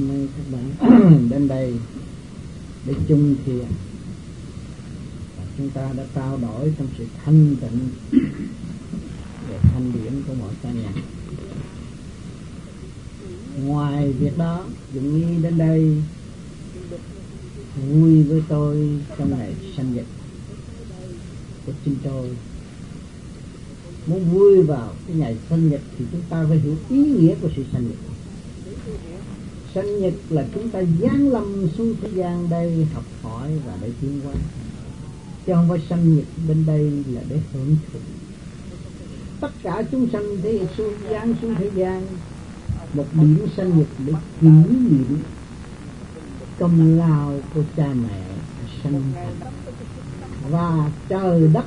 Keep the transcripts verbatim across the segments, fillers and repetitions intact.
Hôm nay các bạn đến đây để chung thiền, và chúng ta đã trao đổi trong sự thanh tịnh về thanh điển của mỗi cá nhân. Ngoài việc đó, Dụng Nhi đến đây vui với tôi trong ngày sanh nhật của chính tôi. Muốn vui vào cái ngày sanh nhật thì chúng ta phải hiểu ý nghĩa của sự sanh nhật. Sanh nhật là chúng ta giáng lâm xuống thế gian đây học hỏi và để tiến hóa, chứ không phải sanh nhật bên đây là để hưởng thụ. Tất cả chúng sanh thế xuống giáng xuống thế gian một điểm sanh nhật để kỷ niệm công lao của cha mẹ sanh thành và trời đất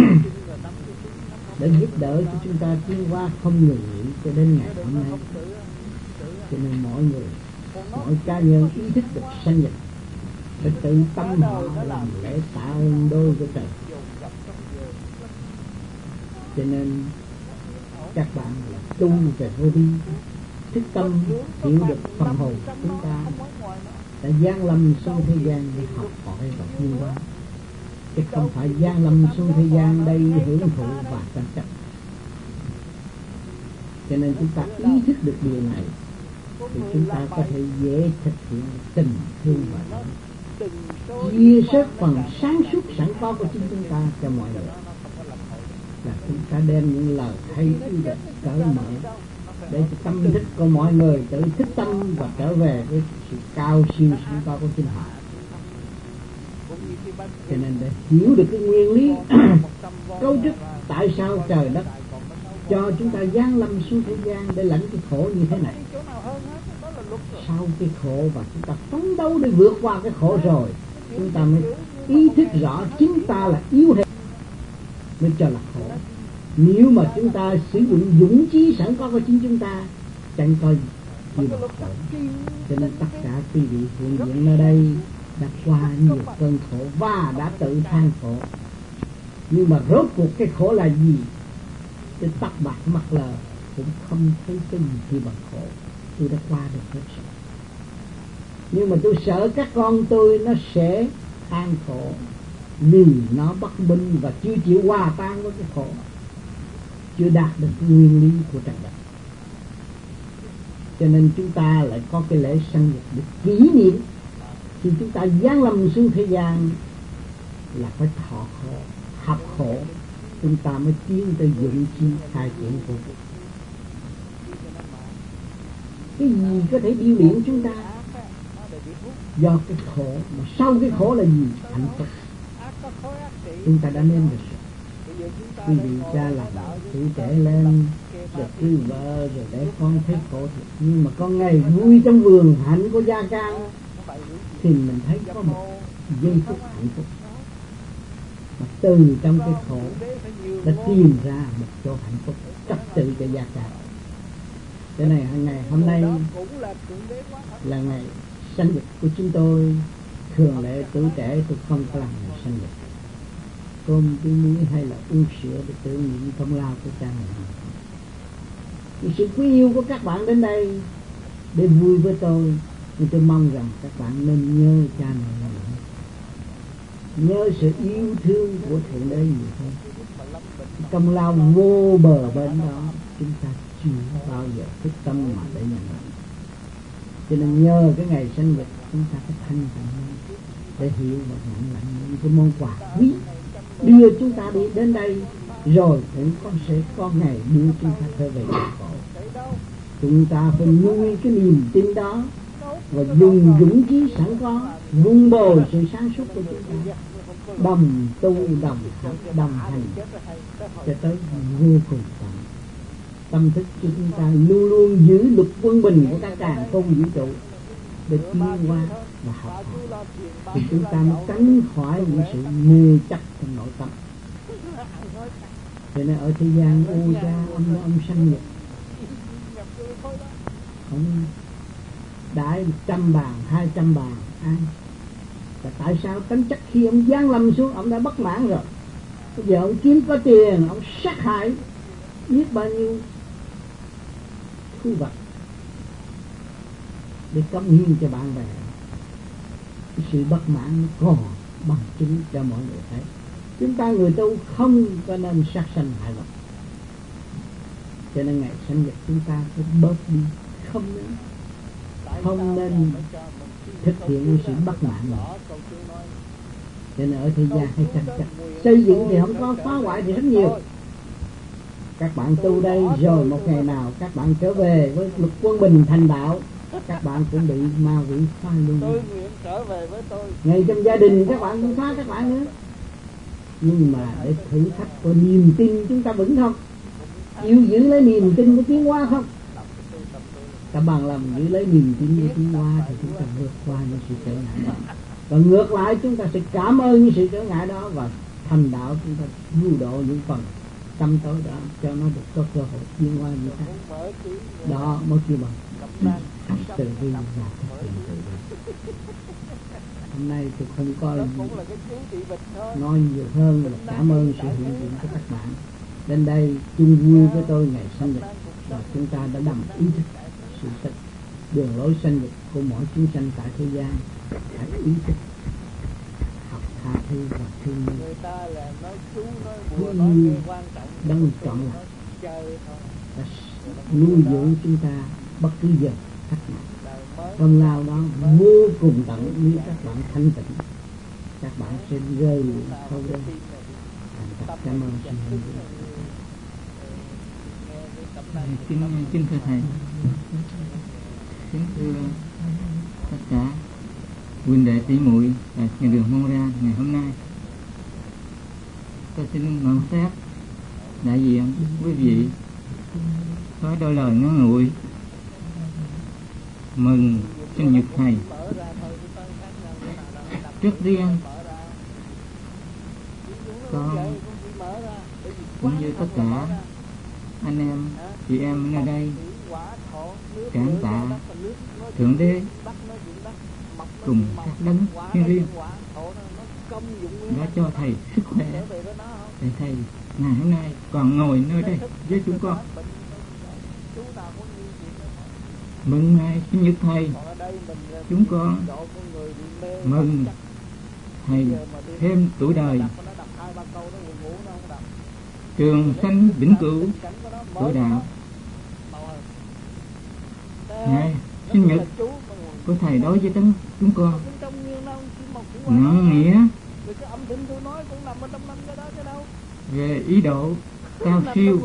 để giúp đỡ cho chúng ta tiến hóa không ngừng nghỉ cho đến ngày hôm nay. Cho nên mọi người, mọi cá nhân ý thức được sanh nhật phải tự tâm họ làm lễ tạ ơn đôi với trời. Cho nên các bạn là tu về vô vi, thức tâm hiểu được tâm hồn chúng ta đã giáng lâm xuống thế gian để học hỏi và tiến hóa, chứ không phải giáng lâm xuống thế gian đây hưởng thụ và tranh chấp. Cho nên chúng ta ý thức được điều này thì chúng ta có thể dễ thực hiện tình thương và chia sẻ phần sáng suốt sẵn có của chính chúng ta cho mọi người. Là chúng ta đem những lời hay ý đẹp cởi mở để cho tâm thức của mọi người tự thức tâm và trở về với sự cao siêu sẵn có của chính họ. Cho nên để hiểu được cái nguyên lý cấu trúc tại sao trời đất cho chúng ta giáng lâm xuống thế gian để lãnh cái khổ như thế này. Sau cái khổ và chúng ta phấn đấu để vượt qua cái khổ rồi, chúng ta mới ý thức rõ chính ta là yếu hết mới cho là khổ. Nếu mà chúng ta sử dụng dũng chí sẵn có của chính chúng ta, chẳng có gì mà khổ. Cho nên tất cả quý vị hiện diện nơi đây đã qua nhiều cơn khổ và đã tự than khổ. Nhưng mà rốt cuộc cái khổ là gì? Cái tóc bạc mặt lờ cũng không thấy cái gì khi bằng khổ. Tôi đã qua được hết rồi. Nhưng mà tôi sợ các con tôi nó sẽ than khổ vì nó bất minh và chưa chịu hòa tan với cái khổ, chưa đạt được cái nguyên lý của trời đất. Cho nên chúng ta lại có cái lễ sanh nhật để kỷ niệm khi chúng ta giáng lâm xuống thế gian là phải thọ khổ, học khổ, chúng ta mới tiến tới dụng chi khai triển vô vi. Cái gì có thể điêu luyện chúng ta? Do cái khổ, mà sau cái khổ là gì? Hạnh phúc. Chúng ta đã nên được rồi. Quý vị cha làm tuổi trẻ lên, rồi cưới vợ, rồi để con thấy khổ thiệt. Nhưng mà con ngày vui trong vườn hạnh của gia can thì mình thấy có một giây phút hạnh phúc. Mà từ trong cái khổ đã tìm ra một chỗ hạnh phúc trật tự cho gia can. Cái này ngày hôm nay là ngày sanh nhật của chúng tôi. Thường lệ tuổi trẻ tôi không có làm ngày sanh nhật, cơm với muối hay là uống sữa để tưởng niệm công lao của cha mẹ. Vì sự quý yêu của các bạn đến đây để vui với tôi, nhưng tôi mong rằng các bạn nên nhớ cha mẹ mình, nhớ sự yêu thương của Thượng Đế nhiều hơn. Công lao vô bờ bên đó chúng ta chưa bao giờ thức tâm mà để nhận lại. Cho nên nhờ cái ngày sanh nhật chúng ta phải thanh tịnh để hiểu và nhận lại những cái món quà quý đưa chúng ta đi đến đây, rồi cũng con sẽ có ngày đưa chúng ta trở về nhà cổ. Chúng ta phải nuôi cái niềm tin đó và dùng dũng chí sẵn có vun bồi sự sáng suốt của chúng ta, đồng tu đồng học đồng hành cho tới vô cùng tận. Tâm thức của chúng ta luôn luôn giữ luật quân bình của các càn khôn vũ trụ để tiến hóa và học hỏi, thì chúng ta mới tránh khỏi những sự mê chấp trong nội tâm. Cho nên ở thế gian ô cha ông ông sanh nhật, ông đãi một trăm bàn, hai trăm bàn ăn. Và tại sao tính chất khi ông giáng lâm xuống ông đã bất mãn rồi, bây giờ ông kiếm có tiền, ông sát hại biết bao nhiêu thu vật. để cống hiến cho bạn bè. Cái sự bất mãn nó còn bằng chứng cho mọi người thấy. Chúng ta người tu không có nên sát sanh hại vật, cho nên ngày sinh nhật chúng ta phải bớt đi, không nên không nên thực hiện sự bất mãn này. Cho nên ở thế gian hay tranh chấp, xây dựng thì không có, phá hoại thì rất nhiều. Các bạn tu đây rồi một ngày nào các bạn trở về với luật quân bình thành đạo, các bạn cũng bị ma quỷ phá luôn. Tôi nguyện trở về với tôi. Ngay trong gia đình các bạn cũng phá các bạn nữa. Nhưng mà để thử thách của niềm tin chúng ta vững không? Chịu giữ lấy niềm tin của tiến hóa không? Ta bằng lòng giữ lấy niềm tin của tiến hóa thì chúng ta vượt qua những sự trở ngại đó. Và ngược lại chúng ta sẽ cảm ơn những sự trở ngại đó và thành đạo, chúng ta lưu độ những phần tâm tối đó cho nó được có cơ hội tiến hóa như thế. Đó mới kêu bằng từ bi và thực hiện từ bi. Hôm nay tôi không có nói nhiều hơn là cảm ơn sự hiện diện của các bạn đến đây chung vui với tôi ngày sinh nhật, và chúng ta đã đầm ý thức sự thật đường lối sinh nhật của mỗi chúng sanh tại thế gian. Hãy ý thức học tha thứ và thương yêu, thương yêu đấng chọn lành và nuôi dưỡng chúng ta bất cứ giờ thắc mắc. Công lao đó vô cùng tận, nếu các bạn thanh tịnh các bạn sẽ rơi sâu đây. Cảm ơn sự hiện diện. Kính kính thưa thầy, kính thưa tất cả huynh đệ tỷ muội tại nhà đường Montreal ngày hôm nay, tôi xin nhận xét đại diện quý vị nói đôi lời ngắn ngủi mừng sinh nhật thầy. Trước tiên con cũng như tất cả anh em chị em ở đây cảm tạ Thượng Đế cùng các đấng thiên liêng đã cho thầy sức khỏe để thầy ngày hôm nay còn ngồi nơi đây với chúng con. Mừng ngày sinh nhật thầy, chúng con mừng thầy thêm tuổi đời, trường sanh vĩnh cửu của đạo. Ngày sinh nhật của thầy đối với tấn chúng con ngọn nghĩa về ý độ cao siêu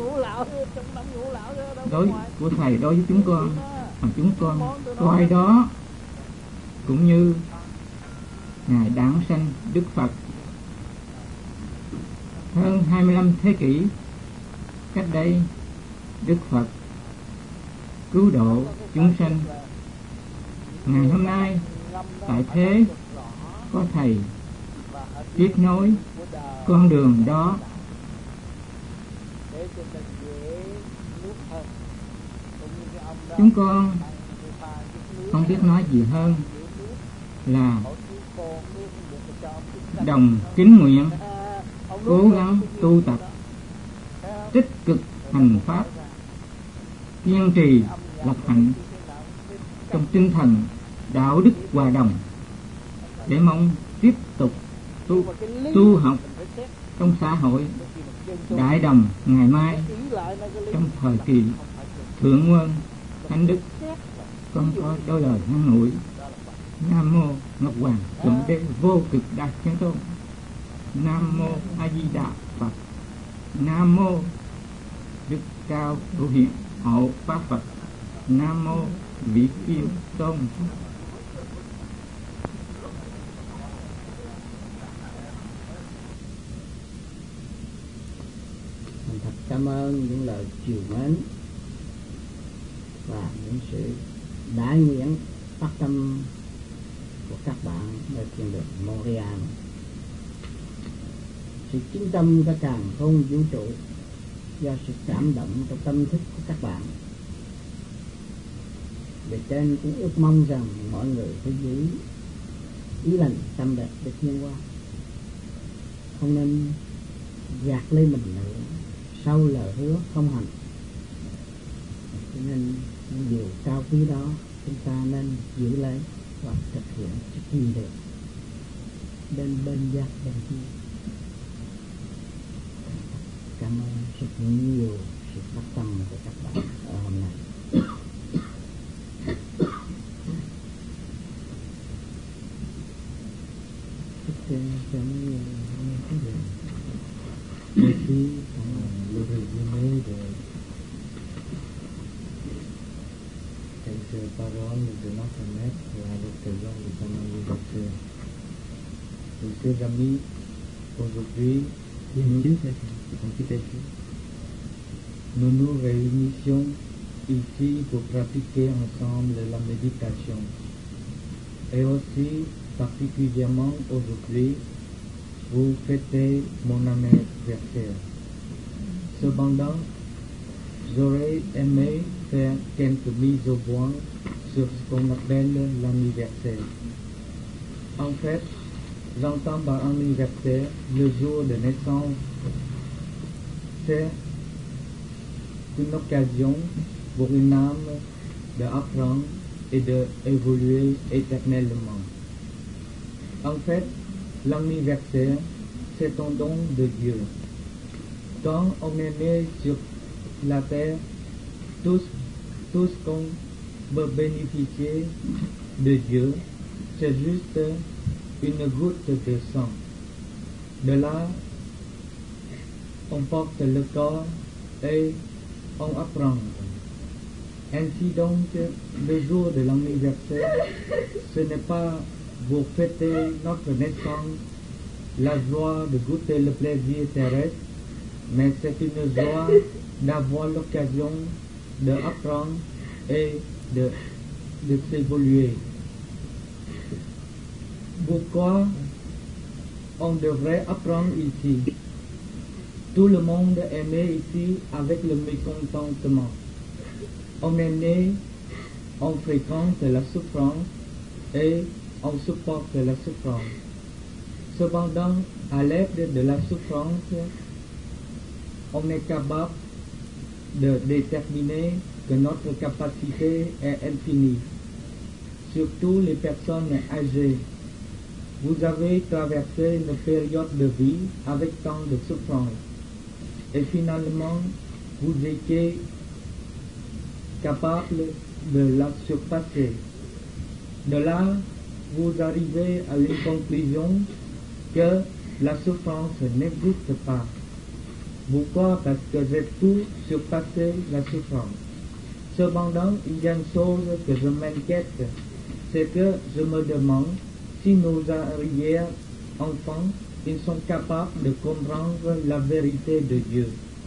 đối của thầy đối với chúng con, mà chúng con coi đó cũng như ngài đản sanh Đức Phật hơn hai mươi lăm thế kỷ cách đây. Đức Phật cứu độ chúng sanh. Ngày hôm nay tại thế có thầy tiếp nối con đường đó. Chúng con không biết nói gì hơn là đồng kính nguyện cố gắng tu tập, tích cực hành pháp, kiên trì lập hạnh trong tinh thần đạo đức hòa đồng, để mong tiếp tục tu, tu học trong xã hội đại đồng ngày mai. Trong thời kỳ thượng nguồn thánh đức, con có đôi lời ngắn ngủi. Nam mô Ngọc Hoàng Thượng Đế vô cực đại chân tôn. Nam mô A Di Đà Phật. Nam mô Đức Cao Hữu Hiện Hộ Pháp Phật. Nam mô Vị Kim Tôn. Mình thật cảm ơn những lời chiều mến và những sự đại nguyện phát tâm của các bạn ở trên đường Montreal. Sự chứng tâm cả càn khôn vũ trụ do sự cảm động trong tâm thức của các bạn. Bề trên cũng ước mong rằng mọi người phải giữ ý lành tâm đẹp để thiên qua, không nên gạt lấy mình nữa sau lời hứa không hành. Cho nên những điều cao quý đó chúng ta nên giữ lấy và thực hiện chức gì được bên bên giác bên kia. Cảm ơn rất nhiều sự phát tâm của các bạn ở hôm nay. Merci pour le résumé de quelques paroles de notre maître à l'occasion de son anniversaire. Et chers amis, aujourd'hui, nous nous réunissons ici pour pratiquer ensemble la méditation. Et aussi, particulièrement aujourd'hui, vous fêtez mon anniversaire. Cependant, j'aurais aimé faire quelques mises au point sur ce qu'on appelle l'anniversaire. En fait, j'entends par anniversaire le jour de naissance. C'est une occasion pour une âme d'apprendre et d'évoluer éternellement. En fait, l'anniversaire, c'est un don de Dieu. Quand on est né sur la terre, tout, tout ce qu'on peut bénéficier de Dieu, c'est juste une goutte de sang. De là, on porte le corps et on apprend. Ainsi donc, le jour de l'anniversaire, ce n'est pas pour fêter notre naissance, la joie de goûter le plaisir terrestre, mais c'est une joie d'avoir l'occasion d'apprendre et de, de s'évoluer. Pourquoi on devrait apprendre ici? Tout le monde est né ici avec le mécontentement. On est né, on fréquente la souffrance et on supporte la souffrance. Cependant, à l'aide de la souffrance, on est capable de déterminer que notre capacité est infinie. Surtout les personnes âgées. Vous avez traversé une période de vie avec tant de souffrance. Et finalement, vous étiez capable de la surpasser. De là, vous arrivez à une conclusion que la souffrance n'existe pas. Pourquoi? Parce que j'ai tout surpassé la souffrance. Cependant, il y a une chose que je m'inquiète, c'est que je me demande si nos arrière-enfants, ils sont capables de comprendre la vérité de Dieu,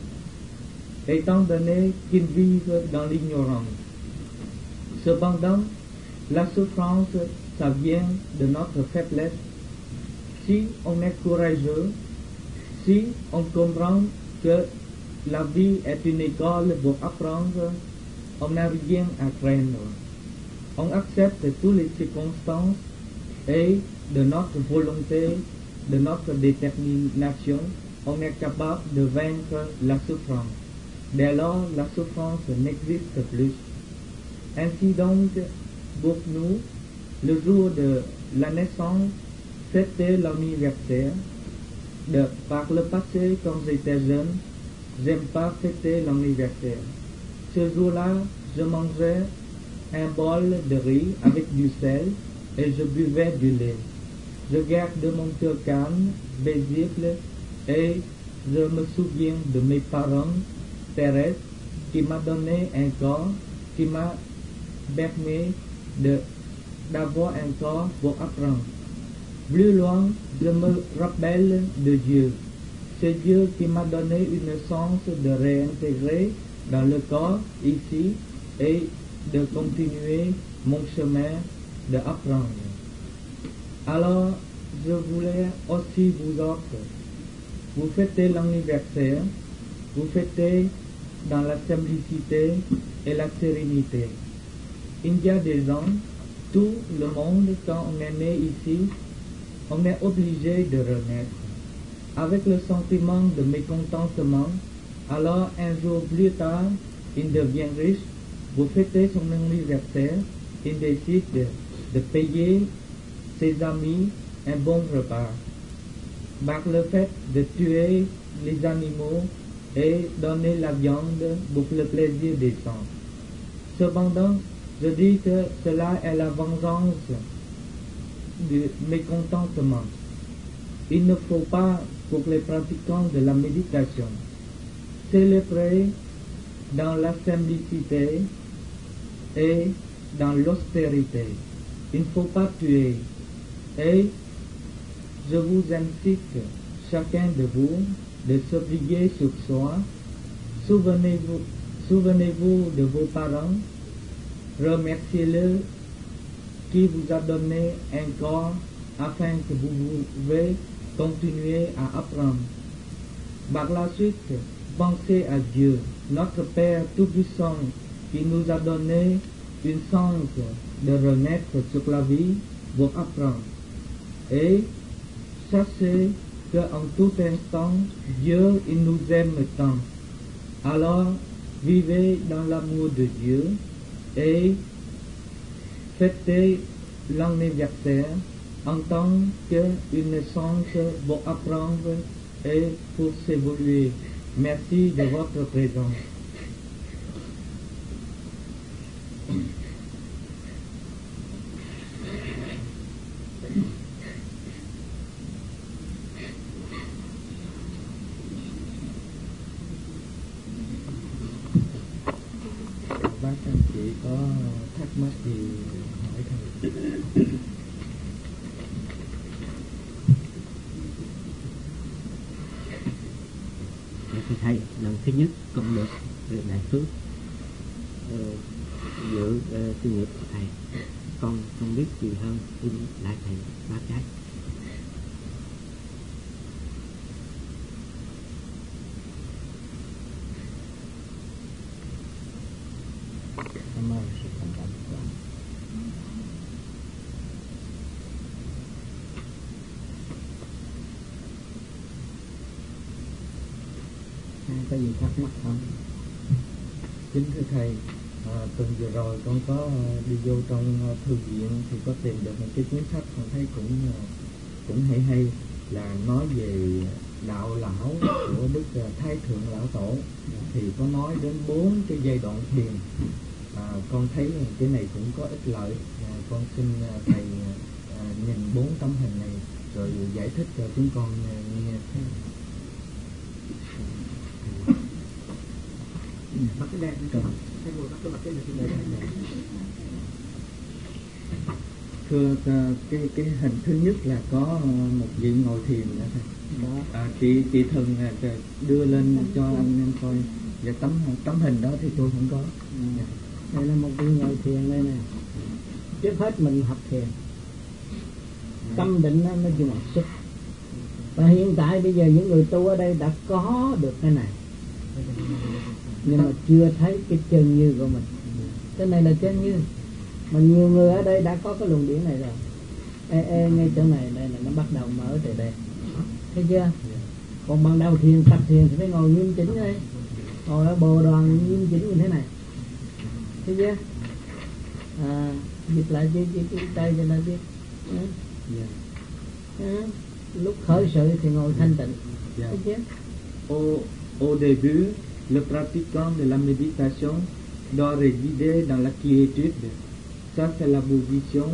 étant donné qu'ils vivent dans l'ignorance. Cependant, la souffrance, ça vient de notre faiblesse. Si on est courageux, si on comprend que la vie est une école pour apprendre, on n'a rien à craindre. On accepte toutes les circonstances et de notre volonté, de notre détermination, on est capable de vaincre la souffrance. Dès lors, la souffrance n'existe plus. Ainsi donc, pour nous, le jour de la naissance, c'était l'anniversaire. De, par le passé, quand j'étais jeune, j'aime pas fêter l'anniversaire. Ce jour-là, je mangeais un bol de riz avec du sel et je buvais du lait. Je garde mon cœur calme, paisible, et je me souviens de mes parents terrestres qui m'ont donné un corps, qui m'a permis de, d'avoir un corps pour apprendre. Plus loin, je me rappelle de Dieu. C'est Dieu qui m'a donné une chance de réintégrer dans le corps ici et de continuer mon chemin d'apprendre. Alors, je voulais aussi vous offrir. Vous fêtez l'anniversaire, vous fêtez dans la simplicité et la sérénité. Il y a des gens, tout le monde, quand on est né ici, on est obligé de renaître. Avec le sentiment de mécontentement, alors un jour plus tard, il devient riche, vous fêtez son anniversaire, il décide de, de payer ses amis un bon repas. Par le fait de tuer les animaux et donner la viande pour le plaisir des sens. Cependant, je dis que cela est la vengeance du mécontentement. Il ne faut pas, pour les pratiquants de la méditation, célébrer dans la simplicité et dans l'austérité. Il ne faut pas tuer. Et je vous incite, chacun de vous, de s'obliger sur soi. Souvenez-vous, souvenez-vous de vos parents. Remerciez-le qui vous a donné un corps afin que vous pouvez continuer à apprendre. Par la suite, pensez à Dieu, notre Père Tout-Puissant, qui nous a donné une chance de renaître sur la vie pour apprendre. Et sachez qu'en tout instant, Dieu, il nous aime tant. Alors, vivez dans l'amour de Dieu et fêtez l'anniversaire en tant qu'une chance pour apprendre et pour s'évoluer. Merci de votre présence. Bác anh chị có thắc mắc gì hỏi thầy. Thưa thầy, lần thứ nhất con được được đại phước ờ, dự ờ, sự nghiệp của thầy. Con không biết gì hơn, xin lại thầy bác cái. Cảm ơn sự thành tâm của anh. Ai có gì thắc mắc không? Kính thưa thầy, à, tuần vừa rồi con có đi vô trong thư viện thì có tìm được một cái cuốn sách con thấy cũng cũng hay hay, là nói về đạo lão của Đức Thái Thượng Lão Tổ. Thì có nói đến bốn cái giai đoạn thiền. À, con thấy cái này cũng có ích lợi. À, con xin thầy à, nhìn bốn tấm hình này rồi giải thích cho chúng con nghe. Bắt cái đèn cái cái ngồi bắt cái mặt cái gì trên đây. Thưa cái cái hình thứ nhất là có một vị ngồi thiền đó thầy. Đó. À, chị chị Thần đưa lên cho anh em coi. Và tấm tấm hình đó thì tôi không có. Ừ. Đây là một vị ngồi thiền đây nè. Trước hết mình học thiền, tâm định nó nó dùng sức. Và hiện tại bây giờ những người tu ở đây đã có được cái này, nhưng mà chưa thấy cái chân như của mình. Cái này là chân như, mà nhiều người ở đây đã có cái luồng điển này rồi. Ê, ê, ngay chỗ này đây là nó bắt đầu mở từ đây, thấy chưa? Còn ban đầu thiền, tập thiền thì phải ngồi nghiêm chỉnh đây, ngồi ở bồ đoàn nghiêm chỉnh như thế này, thấy chưa? À, dịch lại cái cái cái tay cho nó biết. À. Yeah. À, lúc khởi sự thì ngồi thanh tịnh, Yeah. thấy chưa? Au, au début, le pratiquant de la méditation doit résider dans la quiétude. Ça c'est la position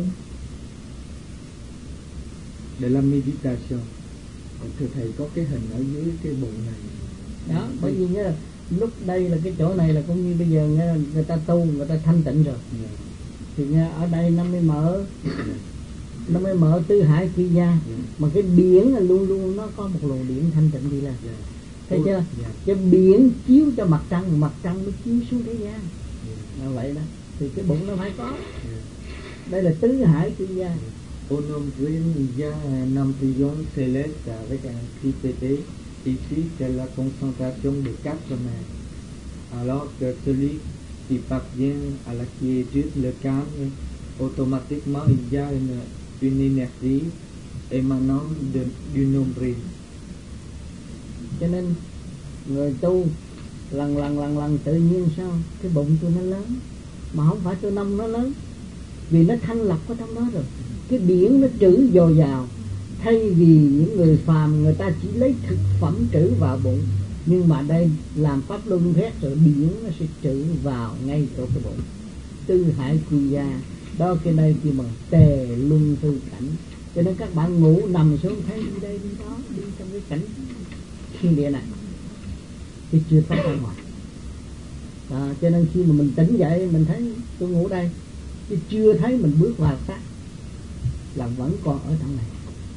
de la méditation. Thưa thầy, có cái hình ở dưới cái bụng này. Đó, bởi vì nhớ là lúc đây là cái chỗ này là cũng như bây giờ nghe người ta tu, người ta thanh tịnh rồi. Yeah. Thì nghe ở đây nó mới mở, nó mới mở tứ hải quy gia. Yeah. Mà cái biển là luôn luôn nó có một luồng điện thanh tịnh đi lên. Yeah. Thấy chưa? Yeah. Cái biển chiếu cho mặt trăng, mặt trăng mới chiếu xuống thế gian. Yeah. Là vậy đó. Thì cái bụng nó phải có. Yeah. Đây là tứ hải quy gia. Yeah. Au nombril, il y a un embryon céleste avec un tripété. Ici, c'est la concentration de quatre mains. Alors que celui qui parvient à la quiétude, le calme, automatiquement il y a une, une énergie émanant de, du nombril. Cho nên người tu lần lần lần lần tự nhiên sao cái bụng tôi nó lớn, mà không phải tôi nông nó lớn, vì nó thanh lọc ở trong đó rồi. Cái điển nó trữ dồi dào, thay vì những người phàm người ta chỉ lấy thực phẩm trữ vào bụng, nhưng mà đây làm pháp luân phép rồi điển nó sẽ trữ vào ngay chỗ cái bụng. Tư hải quy gia đó, cái đây kêu bằng tề luân tư cảnh. Cho nên các bạn ngủ nằm xuống thấy đi đây đi đó, đi trong cái cảnh thiên địa này thì chưa thoát ra ngoài. À, cho nên khi mà mình tỉnh dậy mình thấy tôi ngủ đây, chứ chưa thấy mình bước vào xác là vẫn còn ở trong này.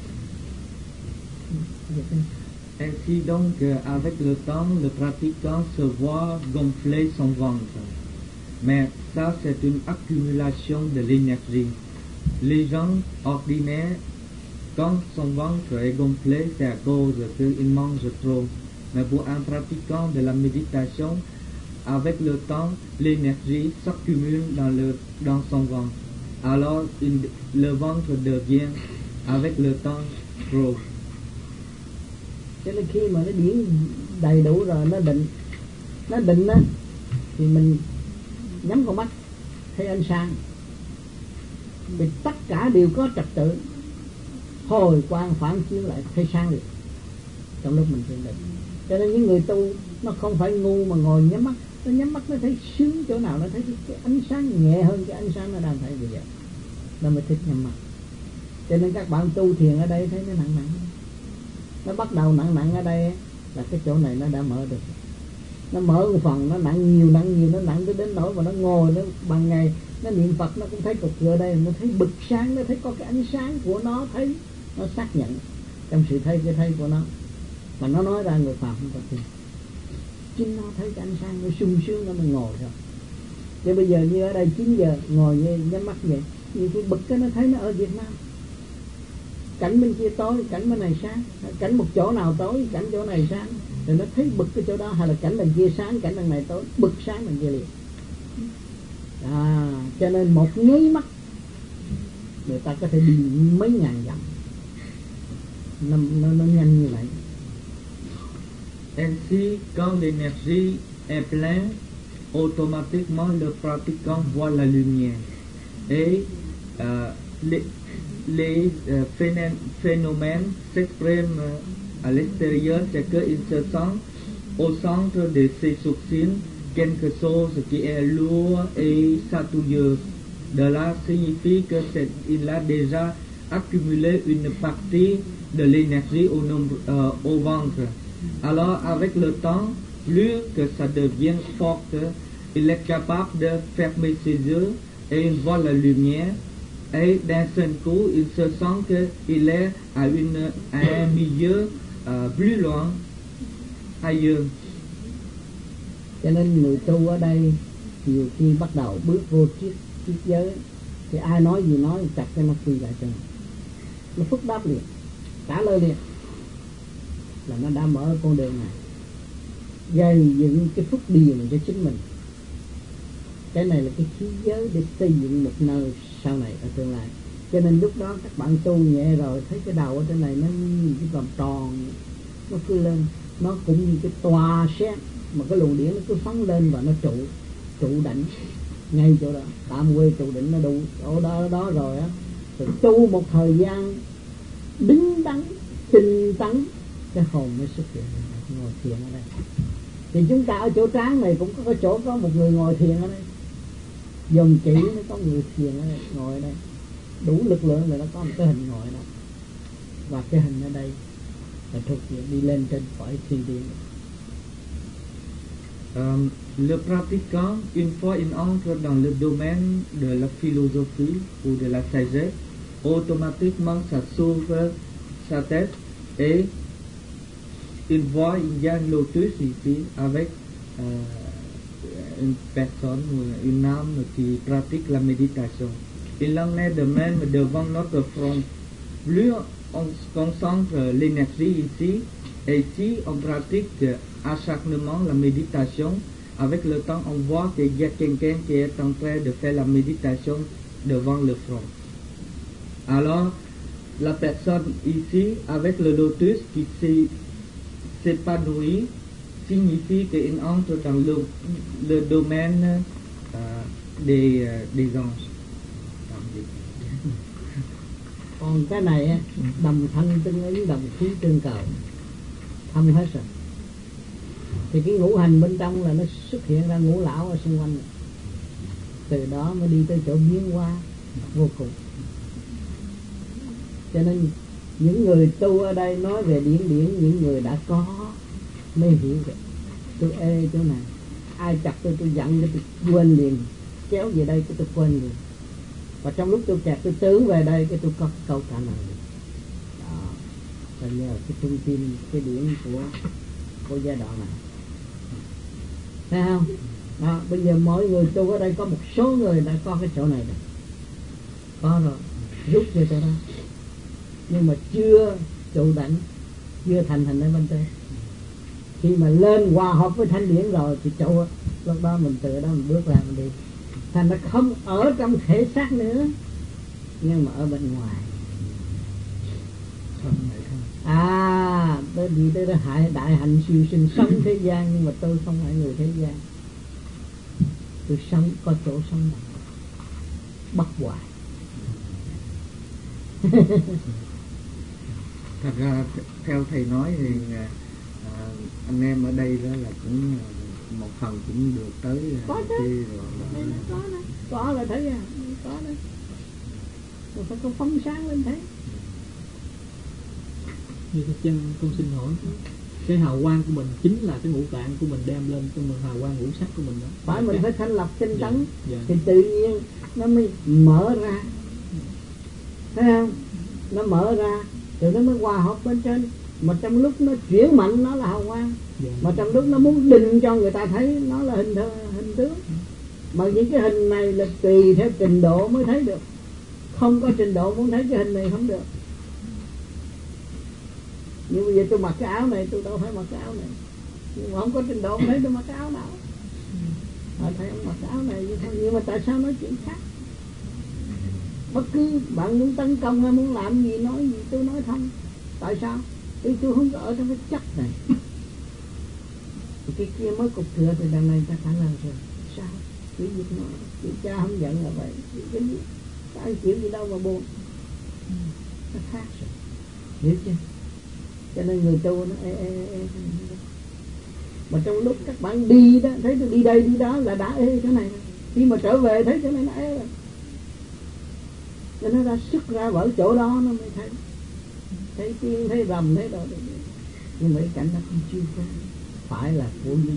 Ainsi donc, avec le temps, le pratiquant se voit gonfler son ventre. Mais ça, c'est une accumulation de l'énergie. Les gens ordinaires, quand son ventre est gonflé, c'est à cause qu'il mange trop. Mais pour un pratiquant de la méditation, avec le temps, l'énergie s'accumule dans, le, dans son ventre. Alors, il, le ventre devient, avec le temps, gros. Cho nên khi mà nó điển đầy đủ rồi, nó định, nó định đó, thì mình nhắm con mắt thấy ánh sáng, vì tất cả đều có trật tự, hồi quang phản chiếu lại thấy sáng được trong lúc mình thiền định. Cho nên những người tu nó không phải ngu mà ngồi nhắm mắt, nó nhắm mắt nó thấy sướng chỗ nào, nó thấy cái ánh sáng nhẹ hơn cái ánh sáng nó đang thấy bây giờ, nó mới thích nhắm mắt. Cho nên các bạn tu thiền ở đây thấy nó nặng nặng, nó bắt đầu nặng nặng ở đây là cái chỗ này nó đã mở được. Nó mở một phần, nó nặng nhiều nặng nhiều, nó nặng tới đến nỗi mà nó ngồi nó ban ngày nó niệm Phật, nó cũng thấy cục cửa đây, nó thấy bực sáng, nó thấy có cái ánh sáng của nó, thấy nó xác nhận trong sự thấy cái thấy của nó, mà nó nói ra người phàm không có tin. Chính nó thấy cái ánh sáng, nó sung sướng, nó mới ngồi rồi. Chứ bây giờ như ở đây chín giờ ngồi như nhắm mắt vậy, như cái bực cái nó thấy nó ở Việt Nam, cảnh bên kia tối, cảnh bên này sáng, cảnh một chỗ nào tối, cảnh chỗ này sáng, rồi nó thấy bực cái chỗ đó, hay là cảnh đằng kia sáng, cảnh đằng này tối, bực sáng đằng kia liền. À, cho nên một nháy mắt người ta có thể đi mấy ngàn dặm, nó, nó, nó nhanh như vậy. Ainsi, quand l'énergie est pleine, automatiquement le pratiquant voit la lumière. Et euh, les, les euh, phénomènes s'expriment à l'extérieur, c'est qu'il se sent au centre de ses sourcils quelque chose qui est lourd et chatouilleux. De là signifie que c'est, il a déjà accumulé une partie de l'énergie au, nombre, euh, au ventre. Alors avec le temps, plus que ça devient forte, il est capable de fermer ses yeux et il voit la lumière. Et d'un seul coup, il se sent qu'il est à, une, à un milieu uh, plus loin, ailleurs. Cho nên người tu ở đây nhiều khi bắt đầu bước vô triết triết giới thì ai nói gì nói chặt cái nó quy lại cho nó phức đáp liền, trả lời liền, là nó đã mở con đường này, gây dựng cái phúc điền cho chính mình. Cái này là cái khí giới để xây dựng một nơi sau này ở tương lai. Cho nên lúc đó các bạn tu nhẹ rồi thấy cái đầu ở trên này nó như cái vòng tròn, nó cứ lên, nó cũng như cái tòa xét, mà cái luồng điển nó cứ phóng lên và nó trụ trụ đảnh ngay chỗ đó, tạm quê trụ đỉnh nó đủ chỗ đó đó rồi á, rồi tu một thời gian đứng đắn tinh tấn, cái hồn mới xuất hiện ngồi thiền ở đây. Thì chúng ta ở chỗ trán này cũng có cái chỗ có một người ngồi thiền ở đây, dòm chỉ nó có người thiền ở đây, ngồi ở đây, đủ lực lượng là nó có một cái hình ngồi đó, và cái hình ở đây là thuộc diện đi lên trên cõi thiên địa. Um, le pratiquant, une fois il entre dans le domaine de la philosophie ou de la sagesse, automatiquement ça s'ouvre sa tête et il voit il y a un lotus ici avec euh, une personne ou une âme qui pratique la méditation. Il en est de même devant notre front. Plus on concentre l'énergie ici, et si on pratique acharnement la méditation, avec le temps on voit qu'il y a quelqu'un qui est en train de faire la méditation devant le front. Alors la personne ici avec le lotus qui s'épanouit signifie qu'il entre dans le, le domaine euh, des, des anges. Còn cái này á, đồng thân tương ứng, đồng khí tương cầu, thâm hết rồi. Thì cái ngũ hành bên trong là nó xuất hiện ra ngũ lão ở xung quanh này. Từ đó mới đi tới chỗ biến hóa vô cùng. Cho nên những người tu ở đây nói về điển điển, những người đã có mới hiểu được. Tôi ê chỗ này, ai chặt tôi tôi giận cái tôi quên liền, kéo về đây cái tôi quên liền. Và trong lúc tôi kẹt tôi tưởng về đây cái tôi có câu trả lời. Đó, là nhờ cái thông tin, cái điển của của giai đoạn này. Thấy không? Đó, bây giờ mỗi người tu ở đây có một số người đã có cái chỗ này rồi. Có rồi, rút về chỗ đó. Nhưng mà chưa trụ đảnh, chưa thành hình ở bên trên. Khi mà lên hòa hợp với thanh điển rồi thì trụ, lúc đó mình từ đó mình bước ra mình đi. Thành nó không ở trong thể xác nữa, nhưng mà ở bên ngoài. À, tôi đi tới đó hại đại hạnh siêu sinh sống thế gian, nhưng mà tôi không phải người thế gian. Tôi sống có chỗ sống bất hoại. Thật ra theo thầy nói thì à, anh em ở đây đó là cũng một phần cũng được tới có chứ, rồi là... có đó, có là thấy à, có đó. Rồi phải có phóng sáng lên thấy. Như thật chân con xin hỏi, cái hào quang của mình chính là cái ngũ tạng của mình đem lên trong hào quang ngũ sắc của mình đó. Phải mình phải thanh lập tinh tấn, dạ. Thì tự nhiên nó mới mở ra, thấy không? Nó mở ra rồi nó mới hòa hợp bên trên. Mà trong lúc nó chuyển mạnh nó là hào quang, dạ. Mà trong lúc nó muốn định cho người ta thấy nó là hình thơ, hình tướng. Mà những cái hình này là tùy theo trình độ mới thấy được. Không có trình độ muốn thấy cái hình này không được. Nhưng bây giờ tôi mặc cái áo này tôi đâu phải mặc cái áo này. Nhưng mà không có trình độ thấy tôi mặc cái áo nào. Họ thấy ông mặc cái áo này vậy thôi. Nhưng mà tại sao nói chuyện khác? Bất cứ bạn muốn tấn công hay muốn làm gì nói gì tôi nói thông. Tại sao? Vì tôi không có ở trong cái chất này. Thì cái kia mới cục cửa thì đằng này ta trả lời rồi. Sao? Chỉ việc nói, chị cha không giận là vậy. Cái gì? Cái chịu gì đâu mà buồn. Nó khác rồi. Hiểu chưa? Cho nên người tu nó ê ê ê. Mà trong lúc các bạn đi đó, thấy tôi đi đây đi đó là đã ê cái này. Khi mà trở về thấy cái này nó ê rồi. Cho nó ra sức ra ở chỗ đó nó mới thấy. Thấy tiên, thấy rầm, thấy đó. Nhưng mà cái cảnh nó không chưa ra. Phải là của gì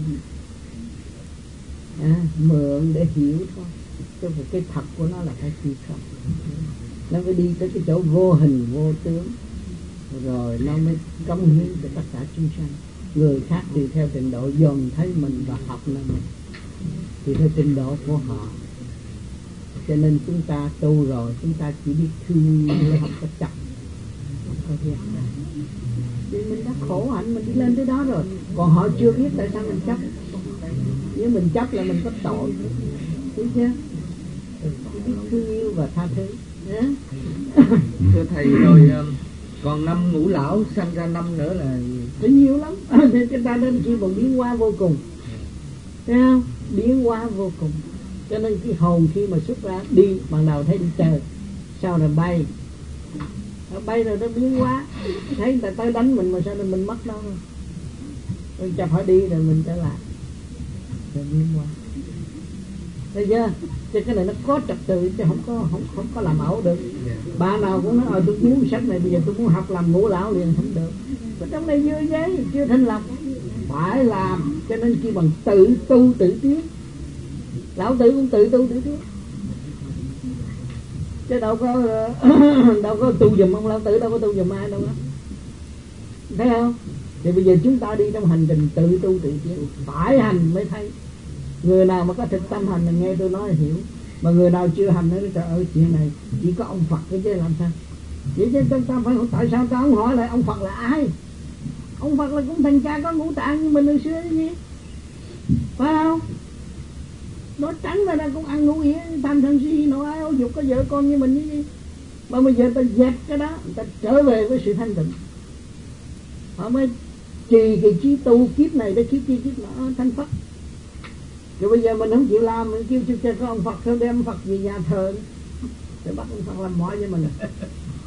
à, mượn để hiểu thôi. Chứ cái thật của nó là phải chi không. Nó mới đi tới cái chỗ vô hình vô tướng, rồi nó mới cống hiến cho tất cả chúng sanh. Người khác tùy theo trình độ dòm thấy mình và học là mình, tùy theo trình độ của họ. Cho nên chúng ta tu rồi, chúng ta chỉ biết thương yêu, không có chấp, không có ghét. Vì mình đã khổ hạnh, mình đi lên tới đó rồi. Còn họ chưa biết tại sao mình chấp. Nếu mình chấp là mình có tội, hiểu chưa? Chỉ biết thương yêu và tha thứ. Thưa thầy, rồi còn năm ngũ lão sanh ra năm nữa là có nhiều lắm. Nên chúng ta đến khi một biến hóa vô cùng, thấy không? Biến hóa vô cùng. Cho nên cái hồn khi mà xuất ra đi, ban đầu thấy đi trời, sau rồi bay, nó bay rồi nó biến hóa. Thấy người ta tới đánh mình mà sao rồi mình mất đâu. Rồi chập hỏi đi rồi mình trở lại, rồi biến hóa. Thấy chưa? Chứ cái này nó có trật tự chứ không có không không có làm ẩu được. Bà nào cũng nói ờ tôi muốn sách này bây giờ tôi muốn học làm ngũ lão liền không được. Ở trong này dưa giấy chưa thành lập, phải làm. Cho nên khi bằng tự tu tự tiến. Lão tử cũng tự tu tự tiến, chứ đâu có đâu có tu giùm ông lão tử, đâu có tu giùm ai đâu đó. Thấy không? Thì bây giờ chúng ta đi trong hành trình tự tu tự tiến, phải hành mới thấy. Người nào mà có thực tâm hành là nghe tôi nói hiểu. Mà người nào chưa hành nói trời ơi chuyện này chỉ có ông Phật cái chứ làm sao. Vậy chứ chúng ta phải tại sao ta không hỏi lại ông Phật là ai? Ông Phật là cũng thành cha có ngũ tạng như mình hồi xưa cái gì, phải không? Nó trắng ra ra cũng ăn ngủ nghĩa, tham sân si nội ái ố dục, có vợ con như mình như gì. Mà bây giờ ta dẹp cái đó, ta trở về với sự thanh tịnh, họ mới trì cái trí tu kiếp này để kiếp kia kiếp nọ thanh Phật. Rồi bây giờ mình không chịu làm, mình kêu cho có ông Phật, thôi đem Phật về nhà thờ, rồi bắt ông Phật làm mọi với mình.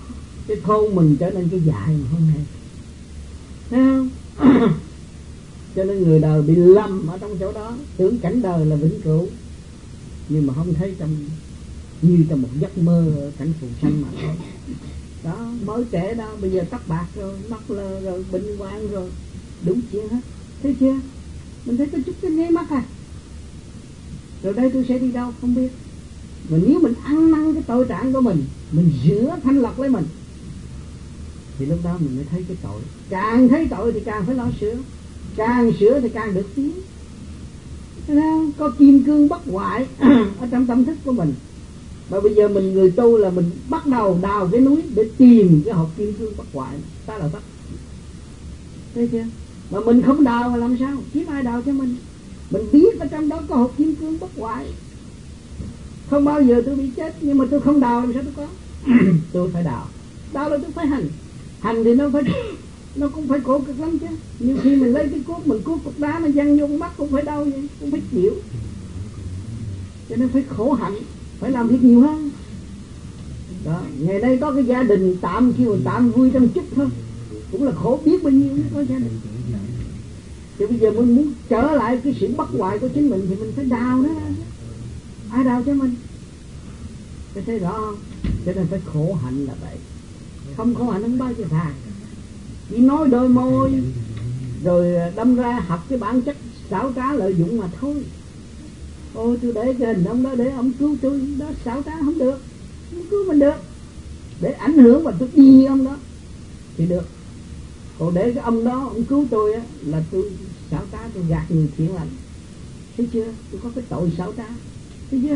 cái khôn mình trở nên cái dại mà không hay, thấy không? Cho nên người đời bị lầm ở trong chỗ đó, tưởng cảnh đời là vĩnh cửu, nhưng mà không thấy trong như trong một giấc mơ cảnh phù sanh mà thôi. Đó, mới trẻ đó, bây giờ tóc bạc rồi, mắt lơ rồi, bệnh hoạn rồi, đúng chuyện hết. Thấy chưa? Mình thấy có chút cái nháy mắt à. Rồi đây tôi sẽ đi đâu không biết. Mà nếu mình ăn năn cái tội trạng của mình, mình rửa thanh lọc lấy mình, thì lúc đó mình mới thấy cái tội. Càng thấy tội thì càng phải lo sửa, càng sửa thì càng được tiến. Thấy không? Có kim cương bất hoại ở trong tâm thức của mình. Mà bây giờ mình người tu là mình bắt đầu đào cái núi để tìm cái hộp kim cương bất hoại, ta là bắt. Thấy chưa? Mà mình không đào mà làm sao? Kiếm ai đào cho mình? Mình biết ở trong đó có hộp kim cương bất hoại. Không bao giờ tôi bị chết, nhưng mà tôi không đào làm sao tôi có? Tôi phải đào. Đào là tôi phải hành. Hành thì nó phải, nó cũng phải khổ cực lắm chứ. Nhưng khi mình lấy cái cuốc, mình cuốc cục đá nó văng vô mắt cũng phải đau vậy, cũng phải chịu. Cho nên phải khổ hạnh, phải làm việc nhiều hơn. Đó, ngày nay có cái gia đình tạm kêu tạm vui trong chút thôi, cũng là khổ biết bao nhiêu mới có gia đình. Thì bây giờ mình muốn trở lại cái sự bất hoại của chính mình thì mình phải đào nó ra. Ai đào cho mình? Phải thấy rõ không? Cho nên phải khổ hạnh là vậy. Không khổ hạnh không bao giờ thà. Chỉ nói đôi môi rồi đâm ra học cái bản chất xảo trá lợi dụng mà thôi. Ôi tôi để cái hình ông đó để ông cứu tôi, đó xảo trá không được, không cứu mình được. Để ảnh hưởng và tôi đi ông đó thì được. Còn để cái ông đó ông cứu tôi á, là tôi xảo trá, tôi gạt người thiện lành. Thấy chưa? Tôi có cái tội xảo trá. Thấy chưa?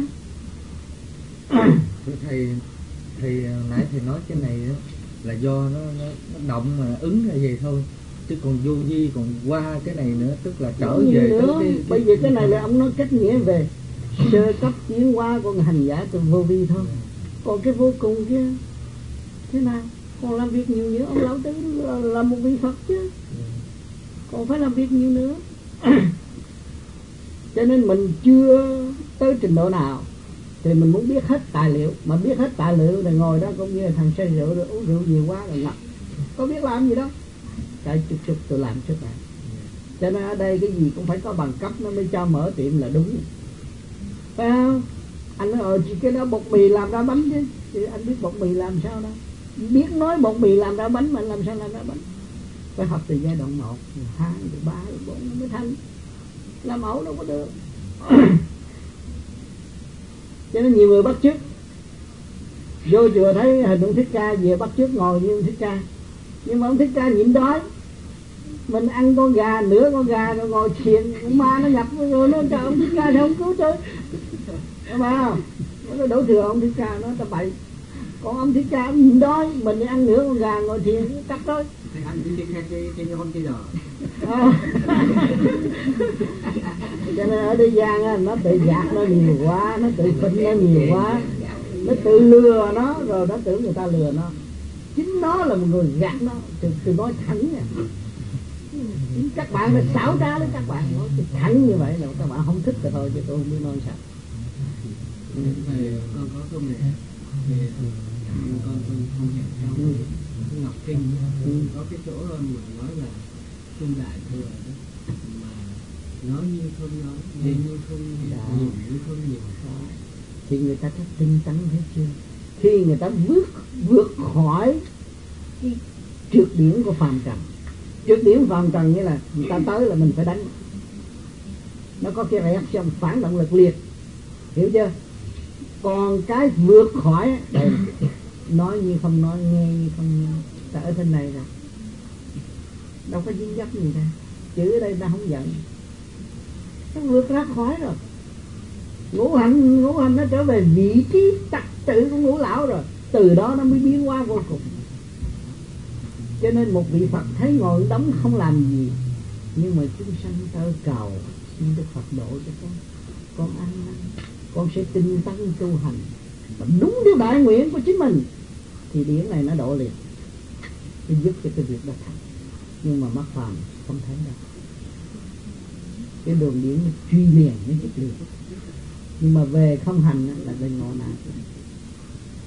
Thầy thầy nãy thầy nói cái này đó, là do nó, nó, nó động mà ứng ra về thôi, chứ còn vô vi còn qua cái này nữa, tức là trở về nữa. Tới cái, Bởi vì cái này là ông nói cách nghĩa về sơ cấp tiến hóa của hành giả từ vô vi thôi. Còn cái vô cùng kia thế nào? Còn làm việc nhiều nữa, ông lão tứ là, là một vị Phật chứ, còn phải làm việc nhiều nữa. Cho nên mình chưa tới trình độ nào thì mình muốn biết hết tài liệu. Mà biết hết tài liệu là ngồi đó cũng như là thằng say rượu rồi uống rượu nhiều quá rồi ngập, có biết làm gì đâu, cái chút chút tôi làm trước này. Cho nên ở đây cái gì cũng phải có bằng cấp nó mới cho mở tiệm là đúng, phải không? Anh nói ờ cái đó bột mì làm ra bánh chứ, thì anh biết bột mì làm sao đâu, biết nói bột mì làm ra bánh mà anh làm sao làm ra bánh. Phải học từ giai đoạn một, hai, ba, bốn nó mới thành. Làm mẫu đâu có được. Cho nên nhiều người bắt chước, vô chùa thấy hình ông Thích Ca về bắt chước ngồi như ông Thích Ca, nhưng mà ông Thích Ca nhịn đói. Mình ăn con gà, nửa con gà rồi ngồi thiền, ma nó nhập rồi nó cho ông Thích Ca thì không cứu tôi, đúng không? Nó đổ thừa ông Thích Ca, nó ta bậy. Còn ông Thích Ca ông nhịn đói, mình đi ăn nửa con gà ngồi thiền cắt thôi. Thì anh chỉ cái cái cái con kia rồi. Cho nên ở đây gian á, nó tự gạt nó nhiều quá, nó tự phỉnh nó nhiều quá, nó tự lừa nó, rồi nó tưởng người ta lừa nó. Chính nó là một người gạt nó, từ, từ nói thẳng nha. Các bạn phải xảo trá với các bạn nói thẳng như vậy là các bạn không thích rồi thôi, chứ tôi không biết nói sao. Thầy con có câu này về con con không hiểu theo Ngọc Kinh có cái chỗ mà nói là trung đại thừa mà nói như không nói, nghe như không nghe, nhìn như không nhìn, thì người ta có tinh tấn hết chưa? Khi người ta vượt vượt khỏi cái trượt điển của phàm trần. Trượt điển phàm trần nghĩa là người ta tới là mình phải đánh, nó có cái reaction phản động lực liệt, hiểu chưa? Còn cái vượt khỏi đây, nói như không nói, nghe như không nghe, ta ở trên này rồi, đâu có dính dấp gì đâu. Chữ ở đây ta không giận, nó vượt ra khỏi rồi. Ngũ hành ngũ hành nó trở về vị trí trật tự của ngũ lão rồi, từ đó nó mới biến hóa vô cùng. Cho nên một vị Phật thấy ngồi đóng không làm gì, nhưng mà chúng sanh tơ cầu xin Đức Phật độ cho con, con ăn năn, con sẽ tinh tấn tu hành và đúng theo đại nguyện của chính mình, thì điển này nó độ liền, nó giúp cho cái việc đó thành. Nhưng mà mắt phàm không thấy đâu, cái đường điển nó truy liền, nó giúp liền. Nhưng mà về không hành là bên ngộ nạn.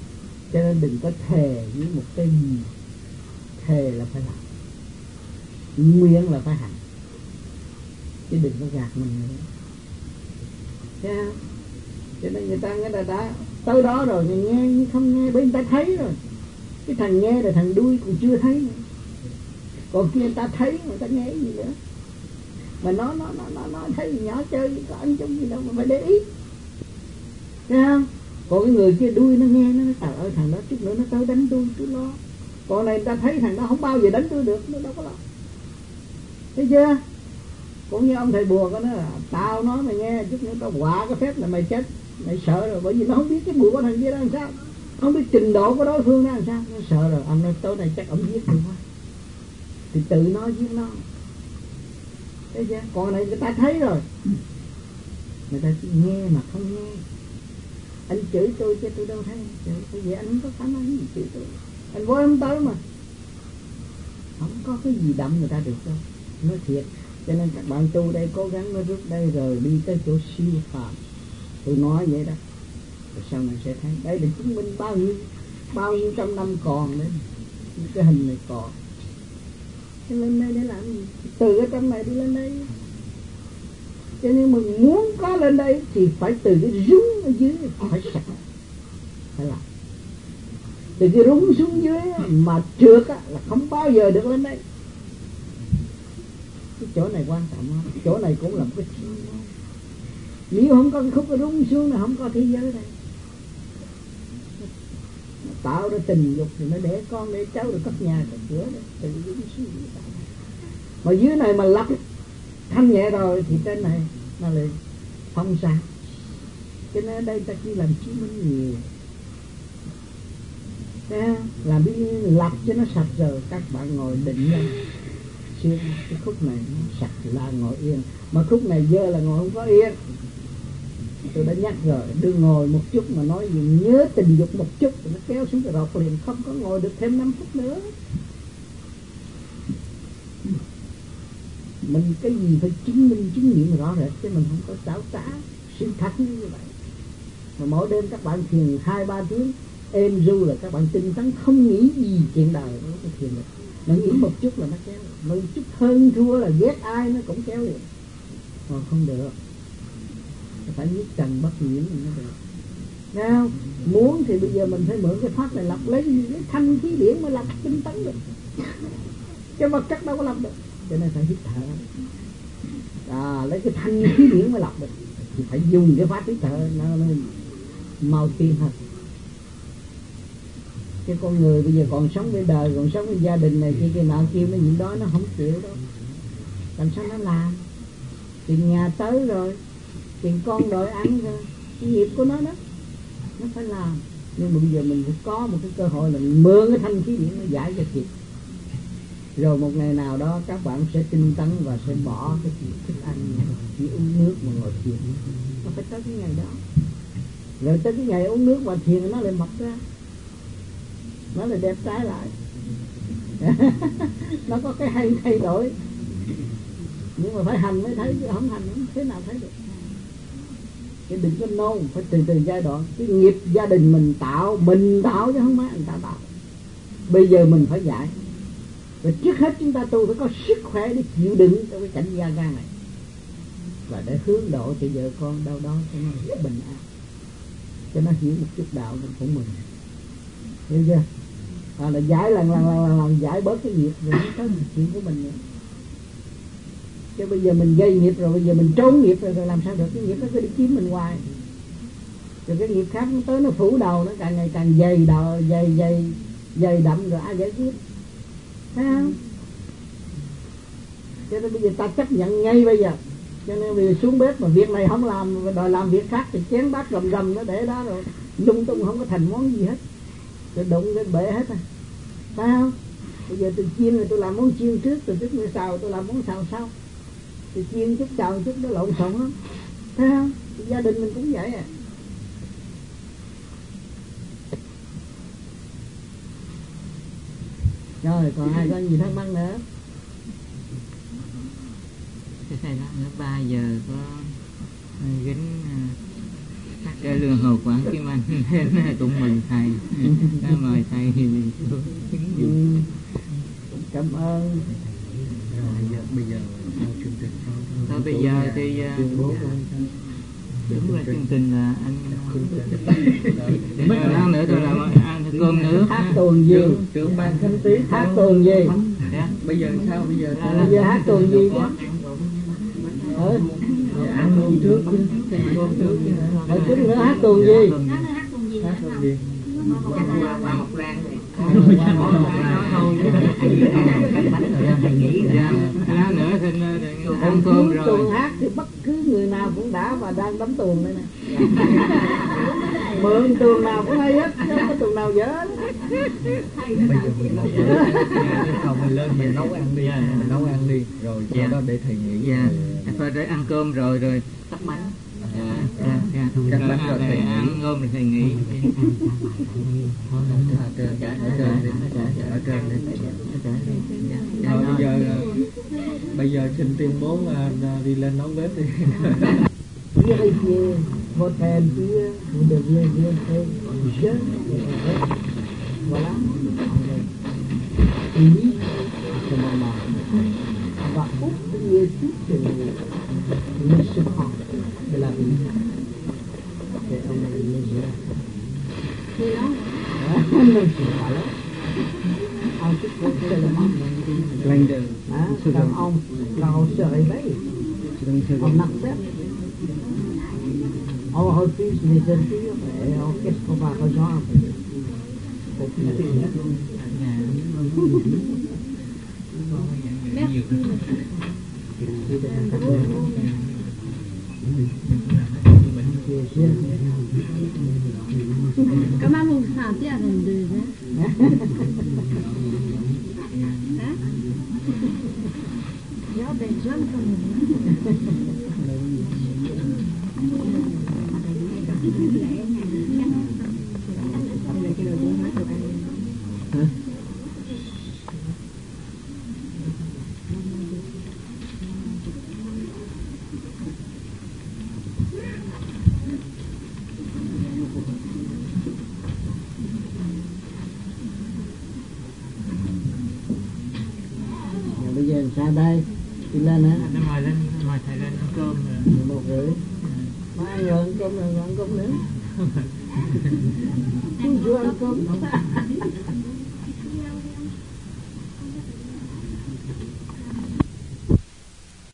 Cho nên đừng có thề với một cái gì. Thề là phải làm, nguyện là phải hành, chứ đừng có gạt mình nữa. Thấy không? Cho nên người ta người ta đã tới đó rồi, người nghe nhưng không nghe, bởi người ta thấy rồi. Cái thằng nghe là thằng đuôi còn chưa thấy nữa. Còn kia người ta thấy, người ta nghe gì nữa. Mà nó nó nó nó, nó thấy nhỏ chơi có ăn chung gì đâu mà phải để ý. Thấy không? Còn cái người kia đuôi nó nghe nó nói trời ơi thằng đó chút nữa nó tới đánh tôi tôi lo. Còn này người ta thấy thằng đó không bao giờ đánh tôi được, nó đâu có lo. Thấy chưa? Cũng như ông thầy bùa có nói là tao nói mày nghe, chút nữa tao quả cái phép là mày chết. Mày sợ rồi, bởi vì nó không biết cái bùa của thằng kia đó làm sao, không biết trình độ của đối phương đó làm sao. Nó sợ rồi, ông nói tối nay chắc ông giết tôi quá, thì tự nó giết nó. Thấy chưa? Còn này người ta thấy rồi, người ta chỉ nghe mà không nghe. Anh chửi tôi chứ tôi đâu thấy chửi, bởi vì anh không có khả năng gì chửi tôi. Anh vô không tới mà, không có cái gì đậm người ta được đâu, nói thiệt. Cho nên các bạn tu đây cố gắng nó rút đây rồi đi tới chỗ siêu phàm. Tôi nói vậy đó, rồi sau này sẽ thấy đây là chứng minh bao nhiêu bao nhiêu trăm năm còn đấy, cái hình này còn. Cho lên đây để làm gì? Từ cái trong này đi lên đây. Cho nên mình muốn có lên đây thì phải từ cái rúng ở dưới phải sạch, phải làm. Từ cái rúng xuống dưới mà trượt là không bao giờ được lên đây. Cái chỗ này quan trọng lắm, chỗ này cũng là một cái chuyện. Nếu không có cái khúc cái rúng xuống là không có thế giới đây. Tạo ra tình dục thì nó để con để cháu được cất nhà cất cửa đấy, từ cái rúng xuống. Mà dưới này mà lắp thanh nhẹ rồi thì trên này nó lại phong sáng. Cho nên ở đây ta chỉ làm chứng minh nhiều. Đấy, làm biết lặp cho nó sạch rồi các bạn ngồi định lên. Xưa cái khúc này nó sạch là ngồi yên, mà khúc này dơ là ngồi không có yên. Tôi đã nhắc rồi, đừng ngồi một chút mà nói gì nhớ tình dục một chút thì nó kéo xuống cái rọt liền, không có ngồi được thêm năm phút nữa. Mình cái gì phải chứng minh chứng nghiệm rõ rệt, chứ mình không có xảo trá sự thật như vậy. Mà mỗi đêm các bạn thiền hai ba tiếng êm ru là các bạn tinh tấn không nghĩ gì chuyện đời nó có thiền được. Nó nghĩ một chút là nó kéo, một chút hơn thua là ghét ai nó cũng kéo được. Còn không được, phải nhất trần bất nhiễm thì nó được. Nào, muốn thì bây giờ mình phải mượn cái pháp này lập lấy, lấy thanh khí điển mới lập tinh tấn được. Cái vật chất đâu có lập được. Cho nên phải hít thở. À, lấy cái thanh khí điển mới lập được. Thì phải dùng cái pháp hít thở nó mới mau tiên hơn. Cái con người bây giờ còn sống với đời, còn sống với gia đình này kia kia nọ kia, nó những đó nó không chịu đâu. Làm sao nó làm? Tiền nhà tới rồi, tiền con đòi ăn rồi, cái nghiệp của nó đó, nó phải làm. Nhưng mà bây giờ mình phải có một cái cơ hội là mượn cái thanh khí điển nó giải cho kịp. Rồi một ngày nào đó các bạn sẽ tinh tấn và sẽ bỏ cái chuyện thức ăn, chỉ uống nước mà ngồi thiền. Nó phải tới cái ngày đó. Rồi tới cái ngày uống nước và thiền nó lại mập ra, nó lại đẹp trai lại. Nó có cái hay thay đổi. Nhưng mà phải hành mới thấy, chứ không hành không thế nào thấy được. Chứ đừng có nôn, phải từ từ giai đoạn. Cái nghiệp gia đình mình tạo, mình tạo chứ không phải người ta tạo. Bây giờ mình phải giải. Và trước hết chúng ta tu phải có sức khỏe để chịu đựng trong cái cảnh gia gan này, và để hướng độ cho vợ con đâu đó cho nó bình an, cho nó hiểu một chút đạo của mình. Hiểu chưa? À, là giải lần lần lần lần, lần giải bớt cái nghiệp rồi mới tới chuyện của mình nữa. Chứ bây giờ mình gây nghiệp rồi, bây giờ mình trốn nghiệp rồi, rồi làm sao được? Cái nghiệp nó cứ đi kiếm mình hoài. Rồi cái nghiệp khác nó tới nó phủ đầu, nó càng ngày càng dày đầu, dày dày dày đậm, rồi ai giải quyết? Thấy không? Cho nên bây giờ ta chấp nhận ngay bây giờ. Cho nên bây giờ xuống bếp mà việc này không làm, đòi làm việc khác thì chén bát rầm rầm nó để đó rồi lung tung không có thành món gì hết, rồi đụng cái bể hết. À phải không? Bây giờ tôi chiên rồi tôi làm món chiên trước, rồi chút nữa xào tôi làm món xào sau. Tôi chiên chút xào chút nó lộn xộn lắm. Thấy không? Thì gia đình mình cũng vậy à. Rồi còn ai có gì thắc mắc nữa? Thầy nói lớp ba giờ có gánh cái lương hậu quán Kim Anh nên cũng mừng thầy, đã mời thầy Ừ. Cảm ơn. Bây giờ bây giờ sau chương trình sau Thôi bây giờ thì uh, đúng là chương trình là anh mấy lát nữa tôi làm ăn cơm nữa. Hát tuồng gì? trưởng ban khánh tiết Hát tuồng gì? bây giờ sao bây giờ À, bây giờ hát tuồng gì đó? Ừ. ăn cơm trước ăn cơm trước Hỏi chút nữa hát tuồng gì? hát cơm gì Lát nữa thì ăn cơm rồi. Tuồng hát thì bất cứ người nào cũng đã và đang đấm tuồng đây nè. Mượn tuồng nào cũng hay hết, chứ không có tuồng nào dở hết. bây giờ mình không mình lên mình nấu ăn đi mình nấu ăn đi rồi sau đó để thầy nghỉ. Dạ, phải để ăn cơm rồi rồi tắt bánh. dạ dạ dạ Cắt rồi bánh rồi thầy ăn nghỉ. cơm rồi thầy nghỉ. ở trên ở trên đi ở trên đi rồi bây giờ bây giờ xin tuyên bố là đi lên nấu bếp đi. Phía đây kia, hotel phía, được viên viên thế, chứ, voilà. Ý, c'est normal. On va oublier toutes les souffrances de la vie. Et on est léger. Non, c'est pas là. En tout cas, c'est le monde. Lên đường. Hein, quand on, quand on se réveille, on accepte. On refuse les injures et on, qu'est-ce qu'on va rejoindre? Comment vous vous sentez à vingt-deux ans? Hein? J'ai hâte d'être jeune comme vous. Bây giờ sao đây? Đi lên hả? Nó mời lên, mời thầy lên ăn cơm rồi. Một rưỡi. Mai giờ ăn cơm rồi ăn cơm nữa. Chú chưa ăn cơm.